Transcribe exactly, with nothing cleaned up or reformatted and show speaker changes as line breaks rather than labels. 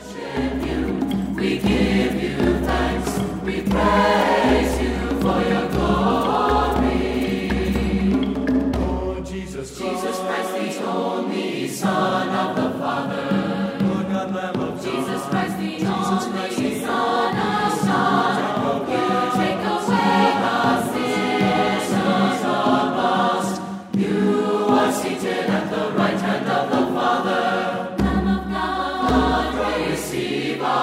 We give you thanks, we praise you for your glory.
Lord Jesus Christ,
Jesus Christ, the only Son of the Father.
Lord God, Lamb of God,
Jesus Christ, the
Jesus Christ,
only
the
Son of God. You take away the sins of us. You are seated at the right hand of the Father. Lamb of God, receive our